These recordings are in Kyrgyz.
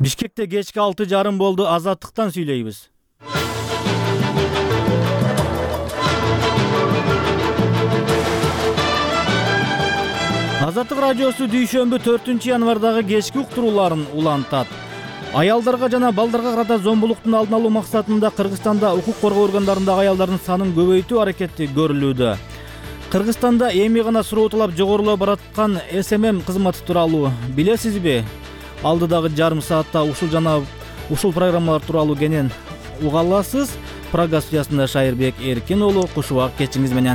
Бишкекте кечки 6:30 болду. Азаттыктан сүйлөйбүз. Азаттык радиосу дүйшөмбү 4-январдагы кечки уктурууларын улантат. Аялдарга жана балдарга карата зомбулуктун алдын алуу максатында Кыргызстанда укук коргоо органдарындагы аялдардын санын көбөйтүү аракети көрүлүүдө. Кыргызстанда эми гана суроотулап жогорулап бараткан СММ кызматы тууралуу билесизби? Алдыдагы жарым саатта ушул программалар тууралуу кенен уга аласыз. Прага студиясында Шайырбек Эркин уулу, кушубак кечиңиз менен.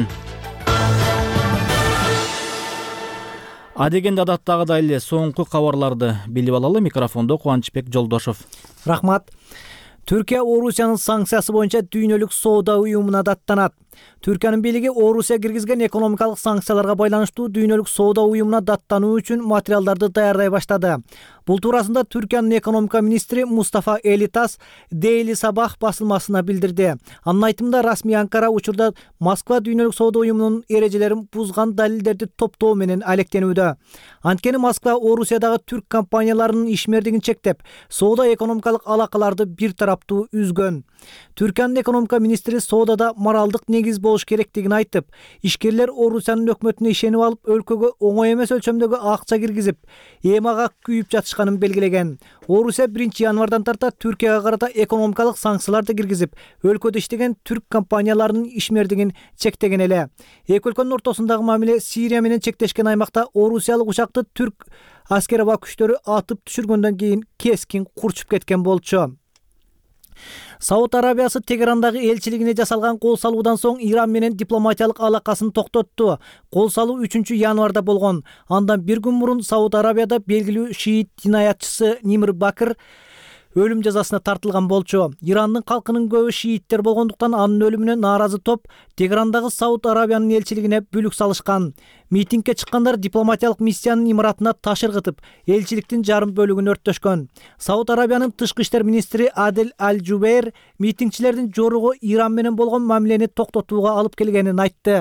Адегенде адаттагыдай эле соңку кабарларды билип алалы. Микрофондо Кубанычбек Жолдошов. Рахмат. Түркия Орусиянын санкциясы боюнча дүйнөлүк соода уюмуна даттанат. Түркиянын бийлиги Орусия киргизген экономикалык санкцияларга байланыштуу дүйнөлүк соода уюмуна даттануу үчүн материалдарды даярдай баштады. Бул туурасында Түркиянын экономика министри Мустафа Элитас Daily Sabah басылмасына билдирди. Анын айтымында расмий Анкара учурда Москва дүйнөлүк соода уюмунун эрежелерин бузган далилдерди топтоо менен алектенүүдө. Анткени Москва Орусиядагы түрк компанияларынын ишмердигин чектеп, соода экономикалык алакаларды бир тараптуу үзгөн. Түркиянын экономика министри соодада моралдык негиз болуш керектигин айтып, ишкерлер Орусиянын өкмөтүнө ишенип алып, өлкөгө оңой эмес өлчөмдөгү акча киргизип, эмага күйүп жатышканын белгилеген. Орусия 1-январдан тарта Түркияга карата экономикалык санкцияларды киргизип, өлкөдө иштеген түрк компанияларынын ишмердигин чектеген эле. Эки өлкөнүн ортосундагы мамиле Сирия менен чектешкен аймакта орусиялык учакты түрк аскер аба күчтөрү атып түшүргөндөн кийин кескин курчуп кеткен болчу. Сауд Арабиясы Тегерандагы элчилигине жасалган кол салуудан соң Иран менен дипломатиялык алакасын токтотту. Кол салуу 3-январда болгон. Андан бир күн мурун Сауд Арабияда белгилүү шиит динаятчысы Нимр Бакыр өлүм жазасына тартылган болчу. Ирандын калкынын көбү шииттер болгондуктан анын өлүмүнө нааразы топ Тегерандагы Сауд Арабиянын элчилигине бүлүк салышкан. Митингге чыккандар дипломатиялык миссиянын имаратына таш ыргытып, элчиликтин жарым бөлүгүн өрттөшкөн. Сауд Арабиянын тышкы иштер министри Адел Аль-Жубейр митингчилердин жоругу Иран менен болгон мамилени токтотууга алып келгенин айтты.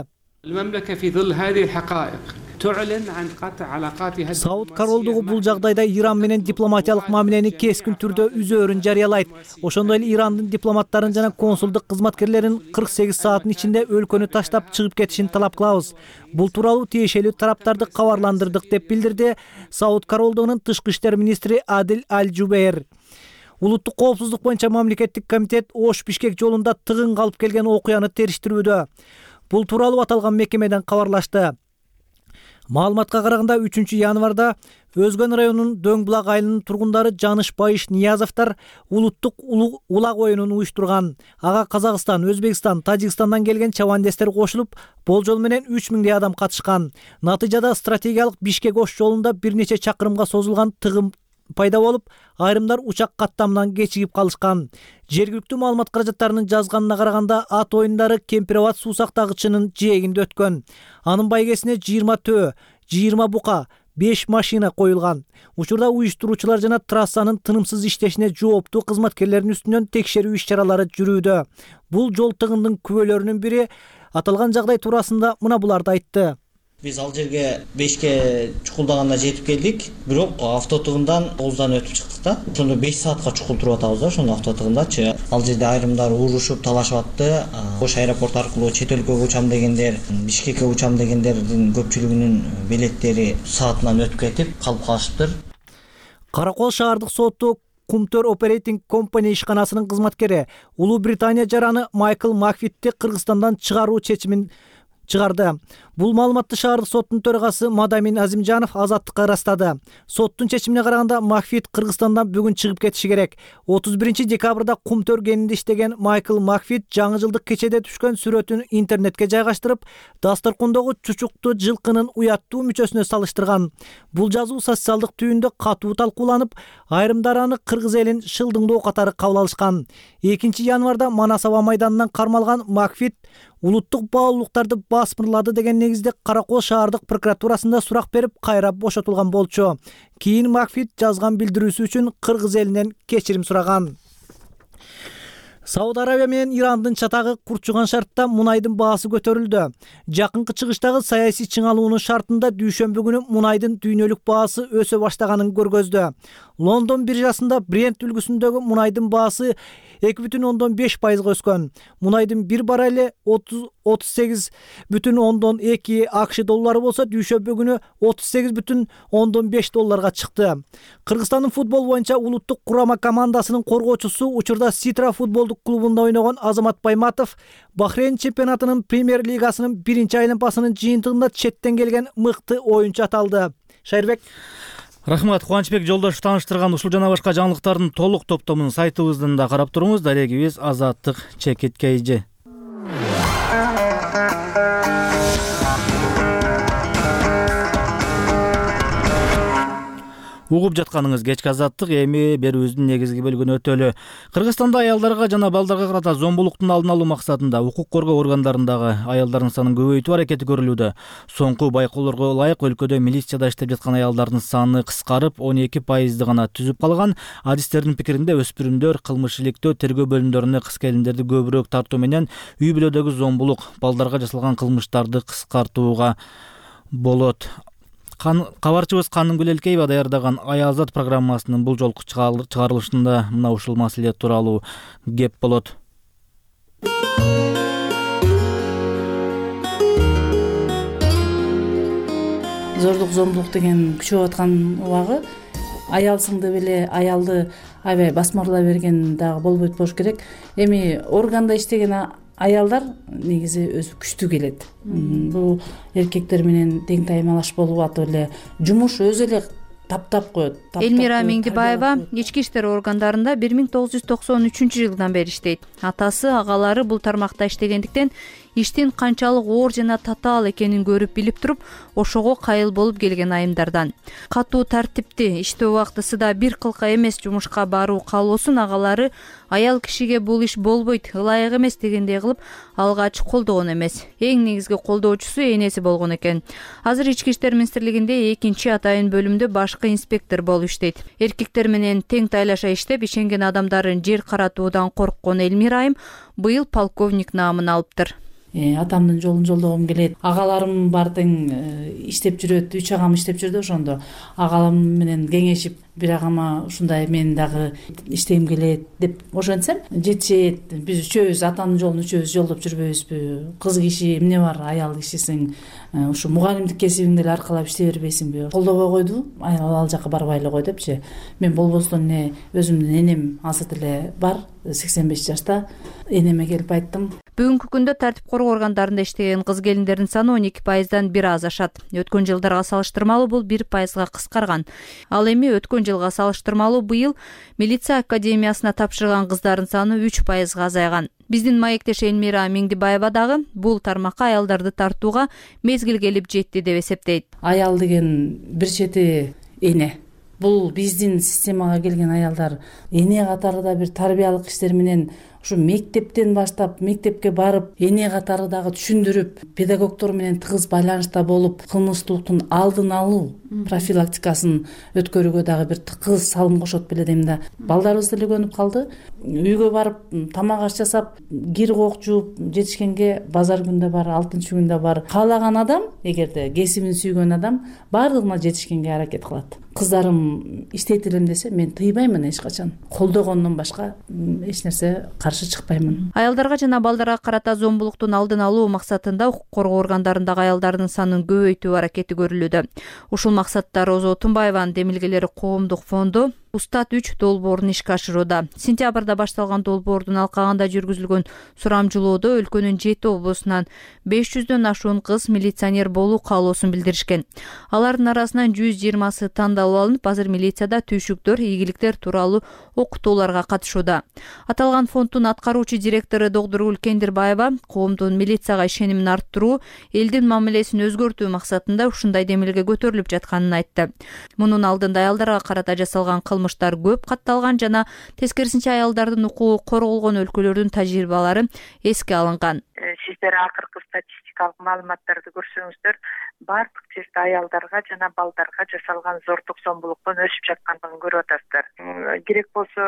Сауд королдугу бул жагдайда Иран менен дипломатиялык мамилени кескин түрдө үзөөрүн жарыялайт. Ошондой эле Ирандын дипломаттарын жана консулдук кызматкерлерин 48 сааттын ичинде өлкөнү таштап чыгып кетишин талап кылабыз. Бул тууралуу тиешелүү тараптарды кабарландырдык деп билдирди Сауд королдугунун тышкы иштер министри Адел Аль-Жубейр. Улуттук коопсуздук боюнча мамлекеттик комитет Ош-Бишкек жолунда тыгын калып келген окуяны териштирүүдө. Бул тууралуу аталган мекемеден кабарлашты. Маалыматка караганда 3-январда Өзгөн районунун Дөң-Булак айылынын тургундары Жаныш Байыш Ниязовдор улуттук улак оюнун уюштурган. Ага Казакстан, Өзбекстан, Тажикстандан келген чабандестер кошулуп, болжол менен 3000 адам катышкан. Натыйжада стратегиялык Бишкек-Ош жолунда бир нече чакырымга созулган тыгын пайда болуп, айрымдар учак каттамынан кечигип калышкан. Жергиликтүү маалымат каражаттарынын жазганына караганда ат оюндары Кемпироват суусактагычынын жээгинде өткөн. Анын байгесине 20 төө, 20 бука, 5 машина коюлган. Учурда уюштуруучулар жана трассанын тынымсыз иштешине жооптуу кызматкерлердин үстүнөн текшерүү иш-чаралары жүрүүдө. Бул жол тыгындын күбөлөрүнүн бири. Аталган жагдай туурасында мына буларды айтты. Биз ал жерге 5-ке чукулдаганда жетип келдик, бирок автотыгындан 9-дан өтүп чыктык да. Ошондо 5 саатка чукул туруп атабыз да, ошондо автотыгындачы. Ал жерде айрымдар урушуп, талашып атты. Ош аэропорту аркылуу чет өлкөгө учам дегендер, Бишкекке учам дегендердин көпчүлүгүнүн билеттери саатынан өтүп кетип калып калышыптыр. Каракол шаардык соту Кумтөр Operating Company ишканасынын кызматкери Улуу Британия жараны Майкл Макфитти Кыргызстандан чыгаруу чечимин чыгарды. Бул маалыматты шаардык соттун төрагасы Мадамин Азимжанов Азаттыкка ырастады. Соттун чечимине караганда Макфит Кыргызстандан бүгүн чыгып кетиши керек. 31-декабрда Кумтөр кенинде иштеген Майкл Макфит жаңы жылдык кечеде түшкөн сүрөтүн интернетке жайгаштырып, дасторкондогу чучукту жылкынын уяттуу мүчөсүнө салыштырган. Бул жазуу социалдык түйүндө катуу талкууланып, айрымдар аны кыргыз элин шылдыңдоо катары кабыл алышкан. 2-январда Манас аба майданынан кармалган Макфит улуттук баалуулуктарды басмырлады деген негизде Каракол шаардык прокуратурасында сурак берип, кайра бошотулган болчу. Кийин Макфит жазган билдирүүсү үчүн кыргыз элинен кечирим сураган. Сауд Арабия менен Ирандын чатагы курчуган шартта мунайдын баасы көтөрүлдү. Жакынкы чыгыштагы саясий чыңалуунун шартында дүйшөмбү күнү мунайдын дүйнөлүк баасы өсө баштаганын көргөздү. Лондон биржасында Brent үлгүсүндөгү мунайдын баасы 2,5% өскөн. Мунайдын bir баррели 38,2 акш доллары болсо, дүйшөмбү күнү 38,5 долларга чыкты. Кыргызстандын футбол боюнча улуттук курама командасынын коргоочусу, учурда Ситра футболдук клубунда ойногон Азамат Байматов Бахрейн чемпионатынын премьер лигасынын 1-айланпасынын жыйынтыгында четтен келген мыкты ойунчу аталды. Шайырбек. Рахмат, Кубанычбек Жолдошев тааныштырган ушул жана башка жаңылыктардын толук топтомун сайтыбыздан да карап туруңуз. Дарегибиз Азаттык Чекиткейжи. Угуп жатканыңыз кечки Азаттык, эми берүүбүздүн негизги бөлүгүнө өтөлү. Кыргызстанда аялдарга жана балдарга карата зомбулуктун алдын алуу максатында укук коргоо органдарындагы аялдардын санын көбөйтүү аракети көрүлүүдө. Соңку байкоолорго ылайык өлкөдө милицияда иштеп жаткан аялдардын саны кыскарып, 12% гана түзүп калган. Адистердин пикиринде өспүрүмдөр кылмыш иликтөө тергөө бөлүмдөрүнө кыз келиндерди көбүрөөк тартуу менен үй бүлөдөгү зомбулук, балдарга жасалган кылмыштарды кыскартууга болот. Кабарчыбыз Канымгүл Элкеева даярдаган Аялзат программасынын бул жолку чыгарылышында мына ушул маселе тууралуу кеп болот. Зордук, зомбулук деген күчөп аткан убагы аялсың деп эле аялды аябай басмырлай берген дагы болбойт болуш керек. Эми органда иштеген аялдар негизи өзү күчтүү келет. Бул эркектер менен тең таймалаш болуп атып эле жумуш өзү эле таптап коет. Элмира Меңдибаева ички иштер органдарында 1993 жылдан бери иштейт. Атасы, агалары бул тармакта иштегендиктен иштин канчалык оор жана татаал экенин көрүп билип туруп, ошого кайыл болуп келген айымдардан. Катуу тартипти, иштөө убактысы да бир кылка эмес жумушка баруу каалоосун агалары аял кишиге бул иш болбойт, ылайык эмес дегендей кылып алгач колдогон эмес. Эң негизги колдоочусу энеси болгон экен. Азыр Ички иштер министрлигинде 2-атайын бөлүмдө башкы инспектор болуп иштейт. Эркектер менен тең тайлаша иштеп, ишенген адамдарын жер каратуудан корккон Элмира айым быйыл полковник наамын алыптыр. Атамдын жолун жолдогум келет. Агаларым бар тең иштеп жүрөт. 3 агам иштеп жүрдү ошондо. Агалам менен кеңешип, бир агама ушундай мен дагы иштегим келет деп ошентсем, жетишет. Биз үчөөбүз атанын жолун үчөөбүз жолдоп жүрбөйбүзбү? Кыз киши эмне бар, аял кишисиң, ушу мугалимдик кесибиңди эле аркалап иштей бербейсиңби? Колдобой койду. Ал жака барбай эле кой депчи. Мен болбостон өзүмдүн энем азыр деле бар, 85 жашта. Энеме келип айттым. Бүгүнкү күндө тартип коргоо органдарында иштеген кыз келиндердин саны 12%дан бир аз ашат. Өткөн жылдарга салыштырмалуу бул 1%га кыскарган. Ал эми өткөн жылга салыштырмалуу быйыл милиция академиясына тапшырган кыздардын саны 3%га азайган. Биздин маектеш Элмира Меңдибаева дагы бул тармакка аялдарды тартууга мезгил келип жетти деп эсептейт. Аял деген бир чети эне. Бул биздин системага келген аялдар эне катары да бир тарбиялык иштер менен ушу мектептен баштап, мектепке барып, эне катары дагы түшүндүрүп, педагогдор менен тыгыз байланышта болуп, кылмыштуулуктун алдын алуу профилактикасын өткөрүүгө дагы бир тыгыз салым кошот беле дейм да. Балдарыбыз деле көнүп калды. Үйгө барып, тамак аш жасап, кир коок жууп, жетишкенге базар күндө бар, 6-күндө бар. Каалаган адам, эгерде кесибин сүйгөн адам, бардыгына жетишкенге аракет кылат. Кыздарым иштейт элем десе, мен тыйбаймын эч качан. Колдогондон башка эч нерсе каршы чыкпаймын. Аялдарга жана балдарга карата зомбулуктун алдын алуу максатында укук коргоо органдарындагы аялдардын санын көбөйтүү аракети көрүлүүдө. Ушул максатта Роза Отунбаеванын демилгелери коомдук фонду Устат 3 долбоорун ишке ашырууда. Сентябрда башталган долбоордун алкагында жүргүзүлгөн сурамжылоодо өлкөнүн 7 облусунан 500дөн ашуун кыз милиционер болуу каалоосун билдиришкен. Алардын арасынан 120сы тандалып алынып, азыр милицияда түйшүктөр, ийгиликтер тууралуу окутууларга катышууда. Аталган фонддун аткаруучу директору Догдургүл Кендирбаева коомдун милицияга ишенимин арттыруу, элдин мамилесин өзгөртүү максатында ушундай демилге көтөрүлүп жатканын айтты. Мунун алдында аялдарга карата жасалган кылмыштар көп катталган жана тескерисинче аялдардын укугу корголгон өлкөлөрдүн тажрыйбалары эске алынган. Сиздер акыркы статистикалык маалыматтарды көрсөңүздөр, бардык жерде аялдарга жана балдарга жасалган зордук, зомбулуктун өсүп жаткандыгын көрүп атасыздар. Керек болсо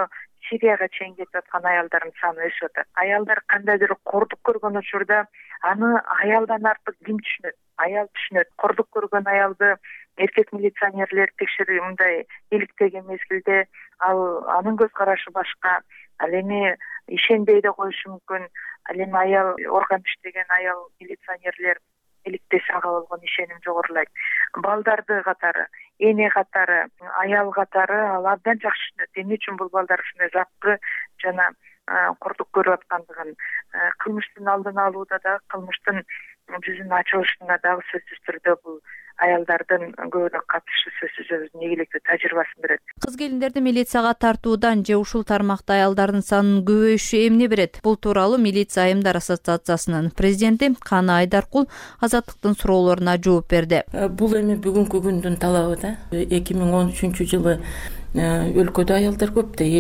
Сирияга чейин кетип аткан аялдардын саны өсүп атат. Аялдар кандайдыр кордук көргөн учурда аны аялдан артык ким түшүнөт? Аял түшүнөт. Кордук көргөн аялды эркек милиционерлер текшерип мындай иликтеген мезгилде анын көз карашы башка, ал эми ишенбей да коюшу мүмкүн. Ал эми аял орган иштеген аял милиционерлер иликтесе ага болгон ишеним жогорулайт. Балдарды катары, эне катары, аял катары ал абдан жакшы түшүнөт эмне үчүн бул балдар ушундай запкы жана кордук көрүп аткандыгын. Кылмыштын алдын алууда да, кылмыштын жүзүнүн ачылышына дагы сөзсүз түрдө бул аялдардын көбүрөөк катышы сөзсүз өзүнүн ийгиликтүү тажрыйбасын берет. Кыз келиндерди милицияга тартуудан же ушул тармакта аялдардын санынын көбөйүшү эмне берет? Бул тууралуу Милиция айымдар ассоциациясынын президенти Кана Айдаркул Азаттыктын суроолоруна жооп берди. Бул эми бүгүнкү күндүн талабы да. 2013-жылы өлкөдө аялдар көп да,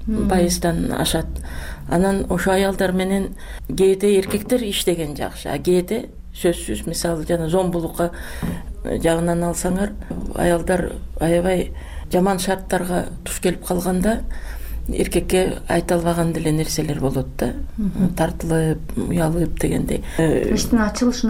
50% ашат. Анан ошо аялдар менен кээде эркектер иштеген жакшы, а кээде сөзсүз, мисалы жана зомбулукка жагынан алсаңар, аялдар аябай жаман шарттарга туш келип калганда эркекке айта албаган деле нерселер болот да. Тартылып, уялып дегендей. Иштин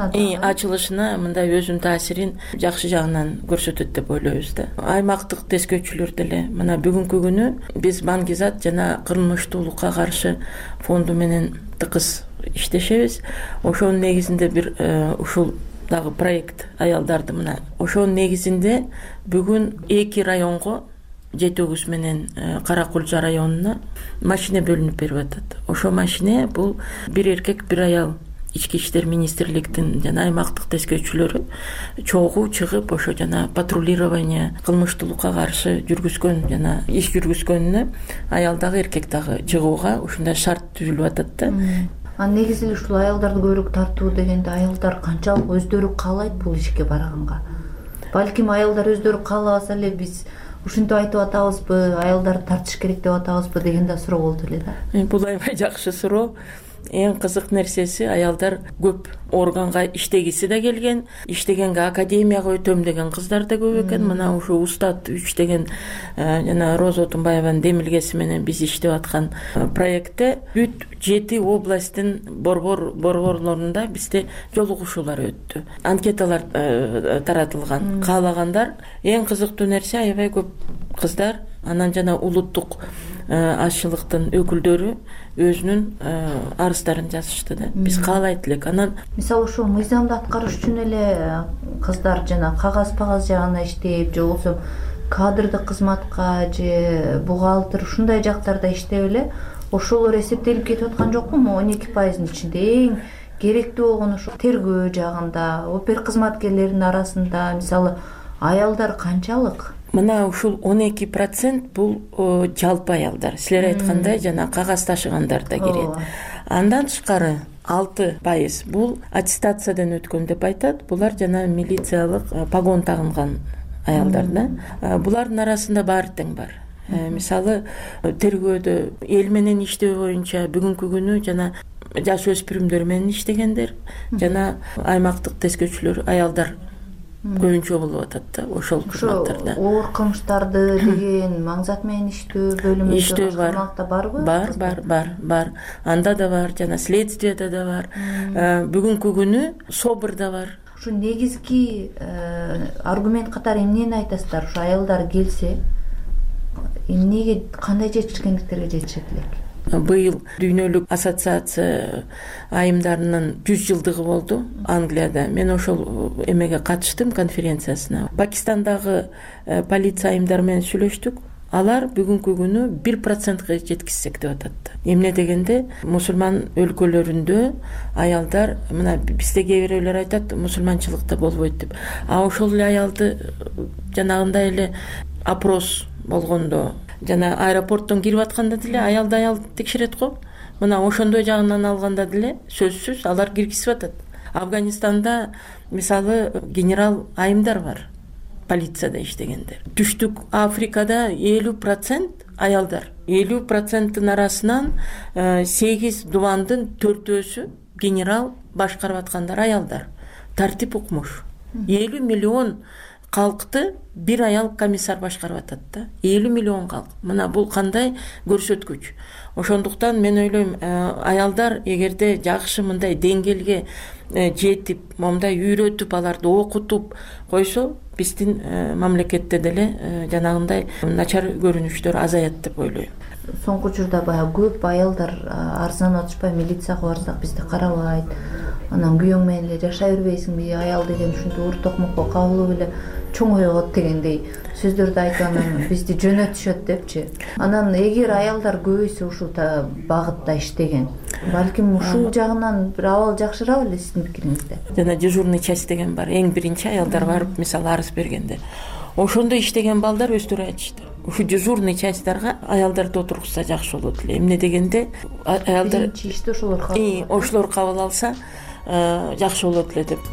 ачылышына мындай өзүнүн таасирин жакшы жагынан көрсөтөт деп ойлойбуз да. Аймактык тескөөчүлөр деле мына бүгүнкү күнү биз Баңгизат жана кылмыштуулукка каршы фонду менен тыкыз иштешебиз. Ошонун негизинде бир ушул дагы проект аялдарды мына ошонун негизинде бүгүн 2 районго Жетөгүз менен Каракулча районуна машина бөлүнүп берип атат. Ошо машина бул бир эркек, бир аял ички иштер министрликтин жана аймактык тескөөчүлөрү чогуу чыгып ошо жана патрулирование кылмыштуулукка каршы жүргүзгөн жана иш жүргүзгөнүнө аял дагы эркек дагы чыгууга ушундай шарт түзүлүп атат да. Негизи ушул аялдарды көбүрөөк тартуу дегенде аялдар канчалык өздөрү каалайт бул ишке барганга? Балким аялдар өздөрү каалабаса эле биз ушинтип айтып атабызбы, аялдарды тартыш керек деп атабызбы деген да суроо болду эле да. Бул аябай жакшы суроо. Эң кызык нерсеси аялдар көп органга иштегиси да келген, иштегенге академияга өтөм деген кыздар да көп экен. Мына ушу Устат 3 деген жана Роза Отунбаеванын демилгеси менен биз иштеп аткан проектте 7 областтын борборлорунда бизде жолугушуулар өттү. Анкеталар таратылган. Каалагандар эң кызыктуу нерсе аябай көп кыздар, анан жана улуттук азчылыктын өкүлдөрү өзүнүн арыздарын жазышты да. Биз каалайт элек. Анан мисалы ушул мыйзамды аткарыш үчүн эле кыздар жана кагаз жагына иштеп, же болбосо кадрдык кызматка же бухгалтер ушундай жактарда иштеп эле ошолор эсептелип кетип аткан жокпу? 12%-ын ичинде эң керектүү болгон ошо тергөө жагында, опер кызматкерлеринин арасында мисалы аялдар канчалык? Мына ушул 12% бул жалпы аялдар. Силер айткандай жана кагаз ташыгандар да кирет. Андан тышкары 6% бул аттестациядан өткөн деп айтат. Булар жана милициялык погон тагынган аялдар да. Булардын арасында баары тең бар. Мисалы тергөөдө эл менен иштөө боюнча бүгүнкү күнү жана жаш өспүрүмдөр менен иштегендер жана аймактык тескөөчүлөр аялдар көбүнчө болуп атат да ошол кызматтарда. Оор кылмыштарды деген маңзат менен иштөө бөлүмүндө барбы? Бар. Анда да бар, жана следствиеде да бар. Бүгүнкү күнү СОБРда бар. Ушу негизги аргумент катары эмнени айтасыздар? Ушу аялдар келсе эмнеге, кандай жетишкендиктерге жетишет элек? Быйыл дүйнөлүк ассоциация айымдарынын 100 жылдыгы болду Англияда. Мен ошол эмеге катыштым, конференциясына. Пакистандагы полиция айымдар менен сүйлөштүк. Алар бүгүнкү күнү 1%га жеткизсек деп атат. Эмне дегенде, мусулман өлкөлөрүндө аялдар, мына бизде кээ бирөөлөр айтат, мусулманчылыкта болбойт деп. А ошол эле аялды жанагындай эле опрос болгондо жана аэропорттон кирип атканда деле аял текшерет го. Мына ошондой жагынан алганда деле сөзсүз алар киргизип атат. Афганистанда мисалы генерал айымдар бар, полицияда иштегендер. Түштүк Африкада 50% аялдар. 50%-тын арасынан 8 дубандын 4-өсү генерал башкарып аткандар аялдар. Тартип укмуш. 50 миллион калкты бир аял комиссар башкарып атат да. 50 миллион калк. Мына бул кандай көрсөткүч. Ошондуктан мен ойлойм, аялдар эгерде жакшы мындай деңгээлге жетип, мындай үйрөтүп, аларды окутуп койсо, биздин мамлекетте деле жанагындай начар көрүнүштөр азаят деп ойлойм. Соңку учурда баягы көп аялдар арзан отушпай милицияга барсак бизди карабайт. Анан күйөөң менен эле жашай бербейсиңби, аял деген ушинтип ур токмокко кабылып эле чоңойгот дегендей сөздөрдү айтып анан бизди жөнөтүшөт депчи. Анан эгер аялдар көбөйсө ушул багытта иштеген, балким ушул жагынан бир абал жакшырак эле сиздин пикириңизде. Жана дежурный часть деген бар. Эң биринчи аялдар барып, мисалы арыз бергенде. Ошондо иштеген балдар өздөрү айтышты. Ушу дежурный частьтарга аялдарды отургузса жакшы болот эле. Эмне дегенде аялдар биринчи ишти ошолор кабыл алса жакшы болот эле деп.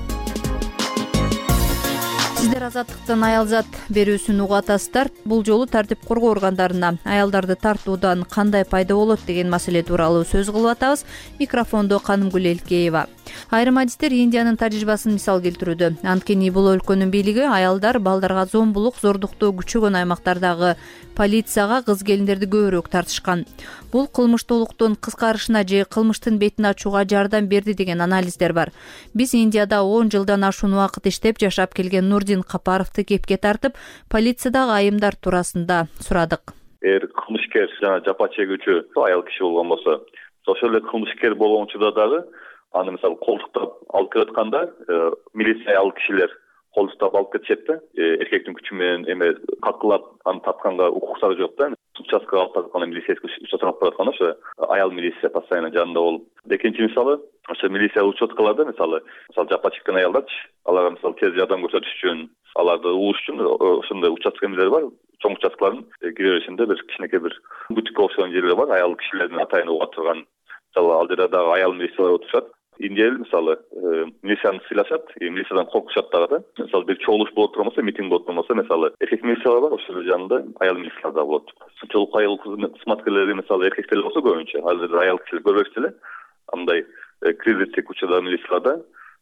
Сиздер Азаттыктын аялзат берүүсүн угуп атасыздар. Бул жолу тартип коргоо органдарына аялдарды тартуудан кандай пайда болот деген маселе тууралуу сөз кылып атабыз. Микрофондо Канымгүл Элкеева. Айрым адистер Индиянын тажрыйбасын мисал келтирүүдө. Анткени бул өлкөнүн бийлиги аялдар балдарга зомбулук, зордукту күчөгөн аймактардагы полицияга кыз келиндерди көбүрөөк тартышкан. Бул кылмыштуулуктун кыскарышына же кылмыштын бетин ачууга жардам берди деген анализдер бар. Биз Индияда 10 жылдан ашуун убакыт иштеп жашап келген Нурдин Капаровду кепке тартып, полициядагы айымдар туурасында сурадык. Кылмышкер жана жапа чегүүчү аял киши болгон болсо, ошол эле кылмышкер болгон учурда дагы аны мисалы колдуктап алып келатканда милиция ал кишилер колдуктап алып кетишет да. Эркектин күчү менен эме какылап аны тартканга укуктары жок да. Участкага алып баратканда милицейский участкага алып баратканда ошо аял милиция постоянно жанында болуп. Экинчи мисалы ошо милиция участкаларда мисалы жапа чеккен аялдарчы, аларга мисалы тез жардам көрсөтүш үчүн, аларды угуш үчүн ошондой участка эмелер бар. Чоң участкалардын киреберишинде бир кичинекей бир бутик окшогон жерлер бар. Аял кишилердин атайын уга турган. Мисалы ал жерде дагы аял милициялар отурушат. Индия мисалы милицияны сыйлашат, милициядан коркушат дагы да. Мисалы бир чогулуш болот турмаса, митинг болот турмаса, мисалы эркек милициялар бар, ошол жанында аял милициялар да болот. Чолук айыл кызматкерлери мисалы эркектер болсо көбүнчө, азыр аял кишилер көбөйүп эле. Андай кризистик учурда милицияларда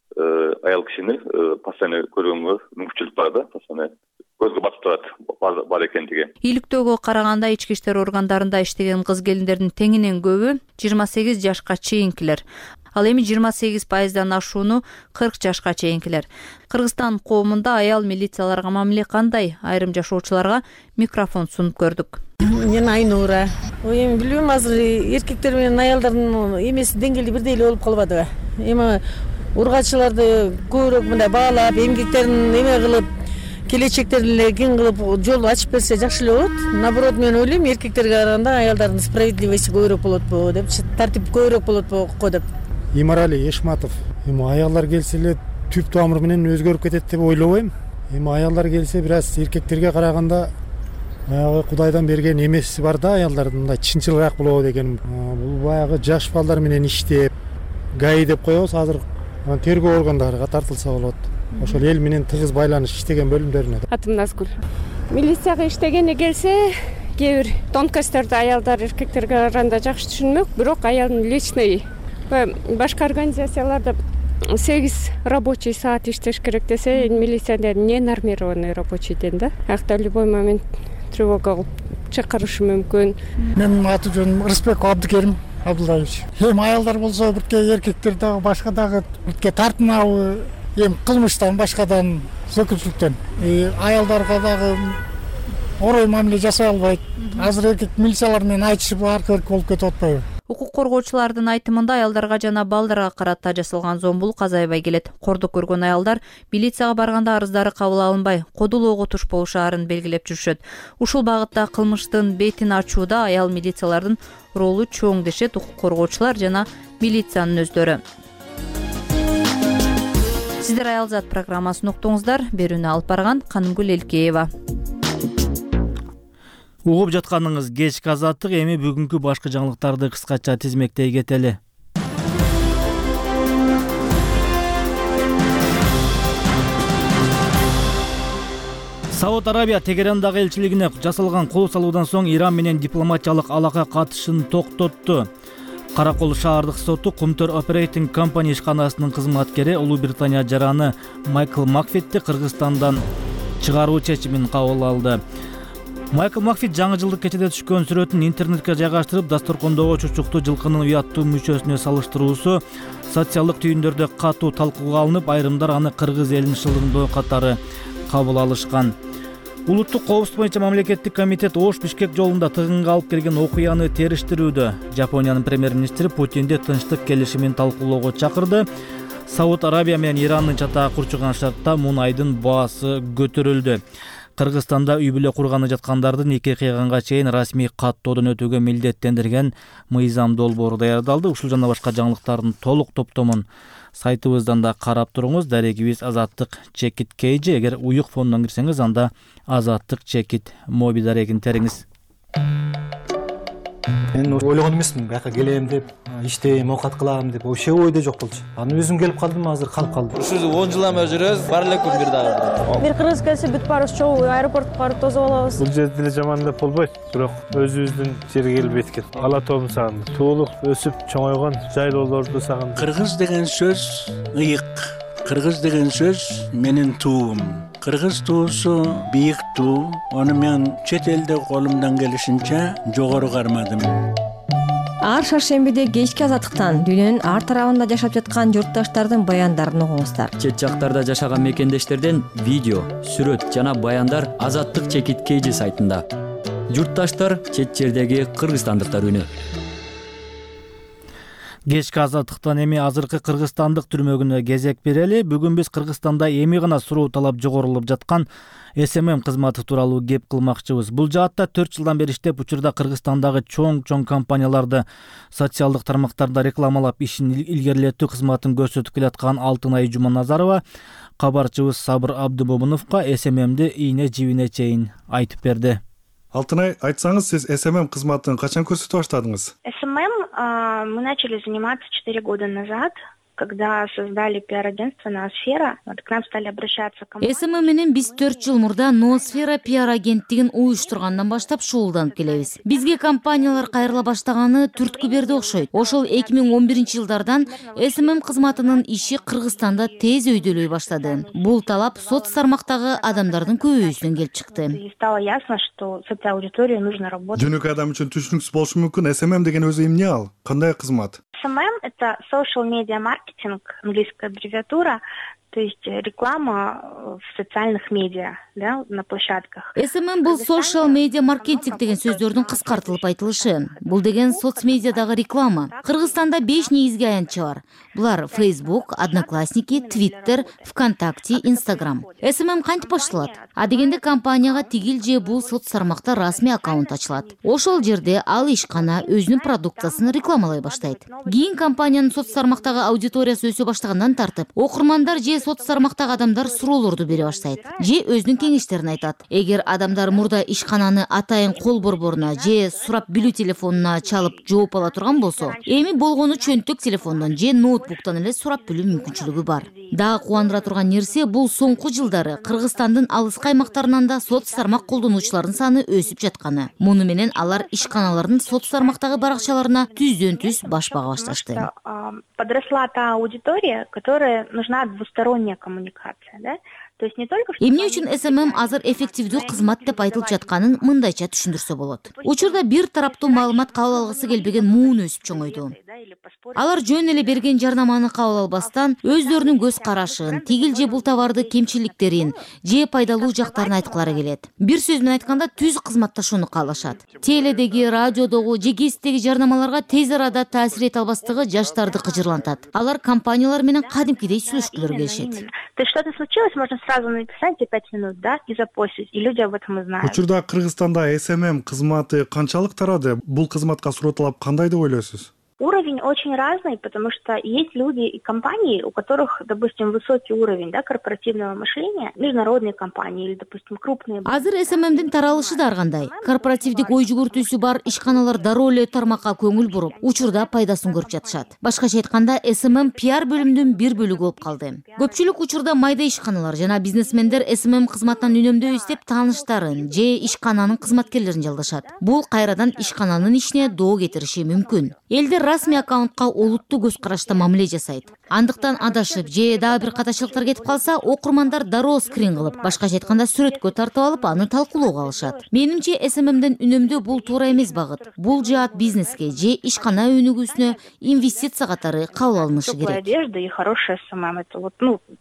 аял кишини постоянно көргөнгө мүмкүнчүлүк бар да, постоянно көзгө батып турат бар экендиги. Иликтөөгө караганда ички иштер органдарында иштеген кыз келиндердин теңинен көбү 28 жашка чейинкилер. Ал эми 28%дан ашууну 40 жашка чейинкилер. Кыргызстан коомунда аял милицияларга мамиле кандай? Айрым жашоочуларга микрофон сунуп көрдүк. Мен Айнура. Эми билбейм, азыр эркектер менен аялдардын эмеси деңгээли бирдей эле болуп калбадыбы? Эми ургачыларды көбүрөөк мындай баалап, эмгектерин эме кылып, келечектерин эле кең кылып жол ачып берсе жакшы эле болот. Наоборот, мен ойлойм, эркектерге караганда аялдардын справедливости көбүрөөк болотпу деп, тартип көбүрөөк болотпу деп. Имарали Ешматов. Эми аялдар келсе эле түп тамыр менен өзгөрүп кетет деп ойлобойм. Эми аялдар келсе бир аз эркектерге караганда баягы Кудайдан берген эмеси бар да, аялдардын мындай чынчылыраак болобу деген. Бул баягы жаш балдар менен иштеп, ГАИ деп коебуз, азыр тергөө органдарына тартылса болот. Ошол эл менен тыгыз байланыш иштеген бөлүмдөрүнө. Атым Назгүл. Милицияга иштегене келсе, кээ бир тонкостторду аялдар эркектерге караганда жакшы түшүнмөк, бирок аялдын личный башка организацияларда 8 рабочий саат иштеш керек десе, милицияда не нормированный рабочий день да. Акта любой момент тревога кылып чакырышы мүмкүн. Менин аты жөнүм Рысбек Абдыкерим Абдуллаевич. Аялдар болсо бирке эркектер дагы башка дагы бирке тартынабы, кылмыштан башкадан зөкүлчүлүктөн. Аялдарга дагы орой мамиле жасай албайт. Азыр эркек милициялар менен айтышып аркы болуп кетип атпайбы? Укук коргоочулардын айтымында аялдарга жана балдарга карата жасалган зомбулук азайбай келет. Кордук көргөн аялдар милицияга барганда арыздары кабыл алынбай, кодулоого туш болушаарын белгилеп жүрүшөт. Ушул багытта кылмыштын бетин ачууда аял милициялардын ролу чоң дешет укук коргоочулар жана милициянын өздөрү. Сиздер Аялзат программасын уктуңуздар. Берүүнү алып барган Канымгүл Элкеева. Угуп жатканыңыз кечки Азаттык. Эми бүгүнкү башкы жаңылыктарды кыскача тизмектей кетели. Сауд Арабия Тегерандагы элчилигине жасалган кол салуудан соң Иран менен дипломатиялык алака катышын токтотту. Каракол шаардык соту Кумтөр Operating Company ишканасынын кызматкери Улуу Британия жараны Майкл Макфетти Кыргызстандан чыгаруу чечимин кабыл алды. Майкл Макфит жаңы жылдык кечеде түшкөн сүрөтүн интернетке жайгаштырып, дасторкондогу чучуктуу жылкынын уяттуу мүчөсүнө салыштыруусу социалдык түйүндөрдө катуу талкууга алынып, айрымдар аны кыргыз элин шылдыңдоо катары кабыл алышкан. Улуттук коопсуздук боюнча мамлекеттик комитет Ош-Бишкек жолунда тыгынга алып келген окуяны териштирүүдө. Жапониянын премьер-министри Путинди тынчтык келишимин талкуулоого чакырды. Сауд Арабия менен Ирандын чатагы курчуган шартта мунайдын баасы көтөрүлдү. Кыргызстанда үй бүлө курганы жаткандарды нике кыйганга чейин расмий каттоодон өтүүгө милдеттендирген мыйзам долбоору даярдалды. Ушул жана башка жаңылыктардын толук топтомун сайтыбыздан да карап туруңуз. Дарегибиз Азаттык чекит KG. Эгер уюк фондон кирсеңиз, анда Азаттык чекит моби дарегин териңиз. Мен ойлогон эмесмин, бияка келем деп, иштейм, оокат кылам деп, вообще ойдо жок болчу. Анан өзүм келип калдым, азыр калып калдым. Ушул 10 жылдан бери жүрөбүз, бар эле күн бир дагы. Бир кыргыз келсе бүт баарыбыз чогуу аэропортко барып тосуп алабыз. Бул жерде деле жаман деп болбойт, бирок өзүбүздүн жерге келип эткет. Ала тоом сагындым. Туулуп, өсүп, чоңойгон жайлоолорду сагындым. Кыргыз деген сөз ыйык. Кыргыз деген сөз менин туум. Кыргыз туусу бийик туу. Аны мен чет элде колумдан келишинче жогору кармадым. Ар шаршембиде кечки азаттыктан дүйнөнүн ар тарабында жашап жаткан журтташтардын баяндарын угуңуздар. Чет жактарда жашаган мекендештерден видео, сүрөт жана баяндар Азаттык чекит KG сайтында. Журтташтар чет жердеги кыргызстандыктар үнү. Кечки азаттыктан эми азыркы кыргызстандык түрмөгүнө кезек берели. Бүгүн биз Кыргызстанда эми гана суроо талап жогорулуп жаткан SMM кызматы тууралуу кеп кылмакчыбыз. Бул жаатта 4 жылдан бери иштеп, учурда Кыргызстандагы чоң компанияларды социалдык тармактарда рекламалап ишин илгерилетүү кызматын көрсөтүп келаткан Алтынай Жуманазарова кабарчыбыз Сабыр Абдымомуновго SMM'ди ийне жибине чейин айтып берди. Алтынай, айтсаңыз, сиз SMM кызматын качан көрсөтүп баштадыңыз? SMM мы начали заниматься 4 года назад, когда создали пиар-агентство «Ноосфера». К нам стали обращаться компании. SMM менен биз 4 жыл мурда «Ноосфера» пиар-агенттигин уюштургандан баштап шуулданып келебиз. Бизге компаниялар кайрыла баштаганы түрткү берди окшойт. Ошол 2011-жылдардан SMM кызматынын иши Кыргызстанда тез өйдөлөй баштады. Бул талап соц тармактагы адамдардын көбөйүүсүнөн келип чыкты. И стало ясно, что с этой аудиторией нужно работать. Жөнөкөй адам үчүн түшүнүксүз болушу мүмкүн. SMM деген өзү эмне ал? Кандай кызмат? SMM – это social media marketing, английская аббревиатура, то есть реклама в социальных медиа, да, на площадках. SMM бул social media marketing деген сөздөрдүн кыскартылып айтылышы. Бул деген соцмедиадагы реклама. Кыргызстанда 5 негизги аянтчы бар. Булар Facebook, Одноклассники, Twitter, ВКонтакте, Instagram. SMM кантип башталат? А дегенде компанияга тигил же бул соц тармакта расмий аккаунт ачылат. Ошол жерде ал ишкана өзүнүн продукциясын рекламалай баштайт. Кийин компаниянын соц тармактагы аудиториясы өсө баштагандан тартып, окурмандар же соц тармактагы адамдар суроолорду бере баштайт. Же өзүнүн кеңештерин айтат. Эгер адамдар мурда ишкананы атайын кол борборуна же сурап билүү телефонуна чалып жооп ала турган болсо, эми болгону чөнтөк телефондон же ноутбуктан эле сурап билүү мүмкүнчүлүгү бар. Дагы кубандыра турган нерсе, бул соңку жылдары Кыргызстандын алыскы аймактарынан да соц тармак колдонуучулардын саны өсүп жатканы. Муну менен алар ишканалардын соц тармактагы баракчаларына түздөн-түз баш бага башташты. Подросла та аудитория, которая нужна двусторонняя коммуникация, да? То есть не только что... Эмне үчүн SMM азыр эффективдүү кызмат деп айтылып жатканын мындайча түшүндүрсө болот. Учурда бир тараптуу маалымат кабыл алгысы келбеген муун өсүп чоңойду. Алар жөн эле берген жарнаманы кабыл албастан өздөрүнүн көз карашын, тигил же бул товарды кемчиликтерин же пайдалуу жактарын айткылары келет. Бир сөз менен айтканда түз кызматташууну каалашат. Теледеги, радиодогу же гезиттеги жарнамаларга тез арада таасир эте албастыгы жаштарды кыжырлантат. Алар компаниялар менен кадимкидей сүйлөшкүлөргө келишет. То есть что-то случилось, можно сразу написать за 5 минут, да, и запостить, и люди об этом узнают. Учурда Кыргызстанда SMM кызматы канчалык тарады? Бул кызматка суроо талап кандай деп ойлойсуз? Уровень очень разный, потому что есть люди и компании, у которых, допустим, высокий уровень, да, корпоративного мышления, международные компании или, допустим, крупные. Азыр SMM'дин таралышы да ар кандай. Корпоративдик ой жүгүртүүсү бар ишканалар дароо эле тармакка көңүл буруп, учурда пайдасын көрүп жатышат. Башкача айтканда, SMM пиар бөлүмүнүн бир бөлүгү болуп калды. Көпчүлүк учурда майда ишканалар жана бизнесмендер SMM кызматынан үнөмдөйбүз деп тааныштарын же ишкананын кызматкерлерин жалдашат. Бул кайрадан ишкананын ишине доо кетириши мүмкүн. Элде расмий расмий аккаунтка олуттуу көз карашта мамиле жасайт. Андыктан адашып же дагы бир катачылыктар кетип калса, окурмандар дароо скрин кылып, башкача айтканда сүрөткө тартып алып, аны талкуулоого алышат. Менимче SMMден үнөмдөө бул туура эмес багыт. Бул жаат бизнеске же ишкана өнүгүүсүнө инвестиция катары кабыл алынышы керек. Одежда и хорошая СММ, это вот,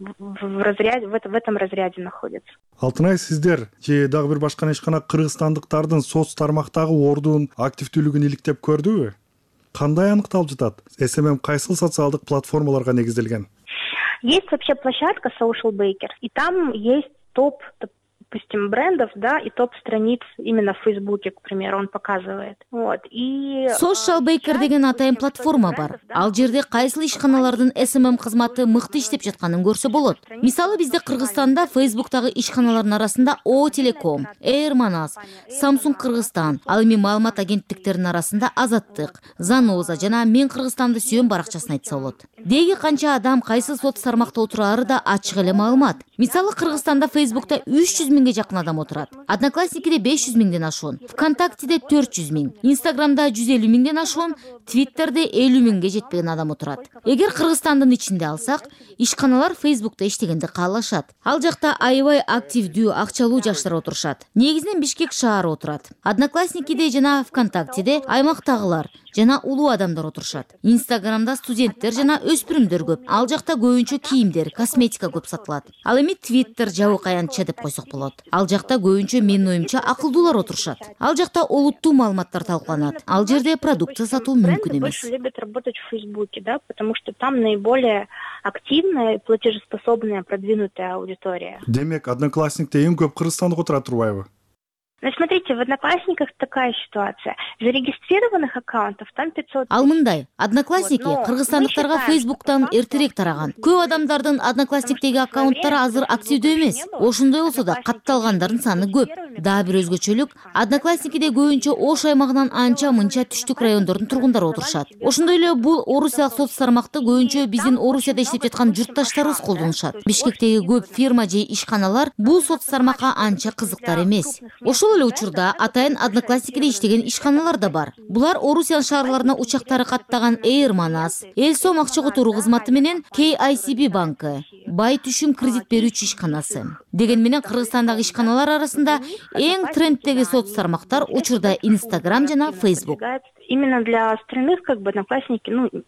в этом разряде находится. Алтынай, сиздер же дагы бир башка ишкана кыргызстандыктардын соц тармактагы ордун, активдүүлүгүн иликтеп көрдүбү? Кандай аныкталып жатат? SMM кайсыл социалдык платформаларга негизделген? Есть вообще площадка Social Bakers, и там есть топ, допустим, брендов, да, и топ страниц именно в Фейсбуке, к примеру, он показывает. Вот. И Social Baker деген атайын платформа бар. Ал жерде кайсыл ишканалардын SMM кызматы мыкты иштеп жатканын көрсө болот. Мисалы, бизде Кыргызстанда Фейсбуктагы ишканалардын арасында О Телеком, Air Manas, Samsung Кыргызстан, ал эми маалымат агенттиктеринин арасында Азаттык, Заноза жана Мен Кыргызстанды сүйөм баракчасын айтса болот. Деги канча адам кайсы соц тармакта отурары да ачык эле маалымат. Мисалы, Кыргызстанда Фейсбукта 300 миңге жакын адам отурат. Одноклассникиде 500 миңден ашуун, ВКонтактеде 400 миң, Инстаграмда 150 миңден ашуун, Твиттерде 50 миңге жетпеген адам отурат. Эгер Кыргызстандын ичинде алсак, ишканалар Фейсбукта иштегенди каалашат. Ал жакта аябай активдүү, акчалуу жаштар отурушат. Негизинен Бишкек шаары отурат. Одноклассникиде жана ВКонтактеде аймактагылар жана улуу адамдар отурушат. Инстаграмда студенттер жана өспүрүмдөр көп. Ал жакта көбүнчө кийимдер, косметика көп сатылат. Ал эми Твиттер жабык аянтча деп койсок болот. Ал жакта көбүнчө менин оюмча акылдуулар отурушат. Ал жакта олуттуу маалыматтар талкууланат. Ал жерде продукция сатуу мүмкүн эмес. Больше любят работать в Фейсбуке, да, потому что там наиболее активная, платежеспособная, продвинутая аудитория. Демек, Одноклассникте эң көп кыргызстандык отура турбайбы? Ну, смотрите, в Одноклассниках такая ситуация. Зарегистрированных аккаунтов там 500. Ал мындай, Одноклассники кыргызстандыктарга Фейсбуктан эртерээк тараган. Көп адамдардын Одноклассниктеги аккаунттары азыр активдүү эмес. Ошондой болсо да катталгандардын саны көп. Дагы бир өзгөчөлүк, Одноклассникиде көбүнчө Ош аймагынан анча-мынча түштүк райондордун тургундары отурушат. Ошондой эле бул орусиялык соц тармакты көбүнчө биздин Орусияда иштеп жаткан журтташтарыбыз колдонушат. Бишкектеги көп фирма же ишканалар бул соц тармакка анча кызыктар эмес. Ошол эле учурда атайын Одноклассникиде иштеген ишканалар да бар. Булар Орусиян шаарларына учактары каттаган Air Manas, Элсом акча которуу кызматы менен KICB банкы, Бай түшүм кредит берүүчү ишканасы. Деген менен Кыргызстандагы ишканалар арасында эң трендтеги соц тармактар учурда Инстаграм жана Фейсбук. Именно для остальных, Одноклассники,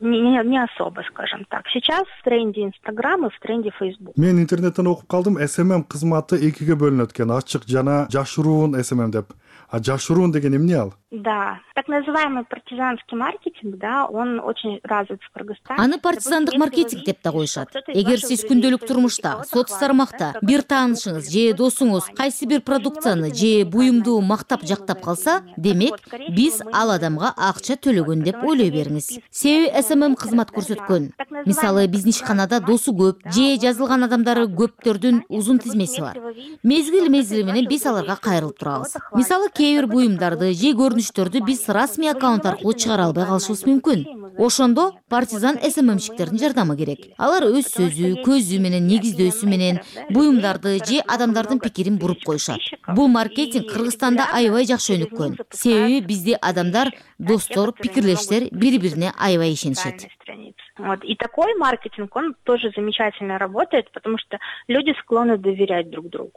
не особо, скажем так. Сейчас в тренде Инстаграм и в тренде Фейсбук. Мен интернеттен окуп калдым, SMM кызматы экиге бөлүнөт экен, ачык жана жашыруун SMM деп. А жашыруун деген эмне ал? Да, так называемый партизанский маркетинг, да, он очень развит в Кыргызстане. Аны партизандык маркетинг деп да коюшат. Эгер сиз күндөлүк турмушта, соц тармакта бир таанышыңыз же досуңуз кайсы бир продукцияны же буюмду мактап жактап калса, демек биз ал адамга акча төлөгөн деп ойлой бериңиз. Себеби SMM кызмат көрсөткөн. Мисалы, биздин ишканада досу көп же жазылган адамдары көптөрдүн узун тизмеси бар. Мезгил менен биз аларга кайрылып турабыз. Мисалы, кээ бир буюмдарды же көрүнүштөрдү биз расмий аккаунт аркылуу чыгара албай калышыбыз мүмкүн. Ошондо партизан SMMщиктердин жардамы керек. Алар өз сөзү, көзү менен, негиздөөсү менен буюмдарды же адамдардын пикирин буруп коюшат. Бул маркетинг Кыргызстанда аябай жакшы өнүккөн. Себеби бизде адамдар, достор, пикирлештер бири-бирине аябай ишенишет. Вот. И такой маркетинг, он тоже замечательно работает, потому что люди склонны доверять друг другу.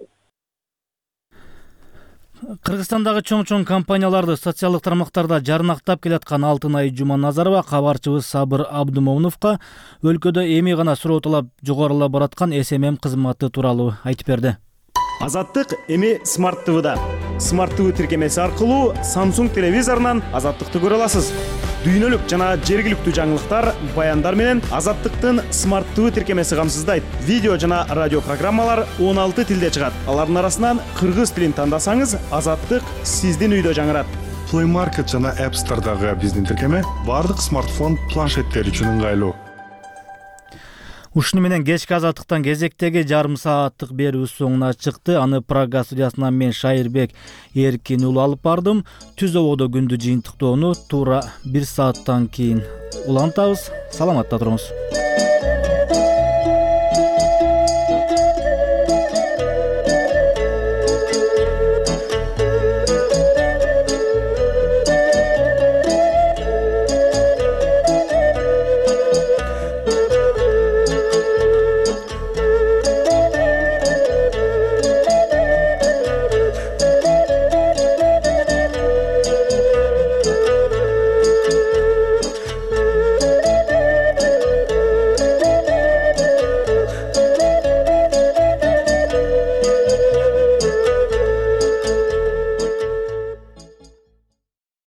Кыргызстандагы чоң компанияларды социалдык тармактарда жарнактап келаткан Алтынай Жуманазарова кабарчыбыз Сабыр Абдымомуновго өлкөдө эми гана суротулап жогорулап бараткан SMM кызматы тууралуу айтып берди. Азаттык эми Smart TV'да. Smart TV тиркемеси аркылуу Samsung телевизорунан Азаттыкты көрө аласыз. Дүйнөлүк жана жергиликтүү жаңылыктар, баяндар менен Азаттыктын Smart TV тиркемеси камсыздайт. Видео жана радио программалар 16 тилде чыгат. Алардын арасынан кыргыз тилин тандасаңыз, Азаттык сиздин үйдө жаңырат. Play Market жана App Store'дагы биздин тиркеме бардык смартфон, планшеттер үчүн ыңгайлуу. Ушуну менен кечки Азаттыктан кезектеги жарым сааттык берүү соңуна чыкты. Аны Прага студиясынан мен Шайырбек Эркин уулу алып бардым. Түз ободо күндү жыйынтыктоону туура 1 сааттан кийин улантабыз. Саламатта туруңуз.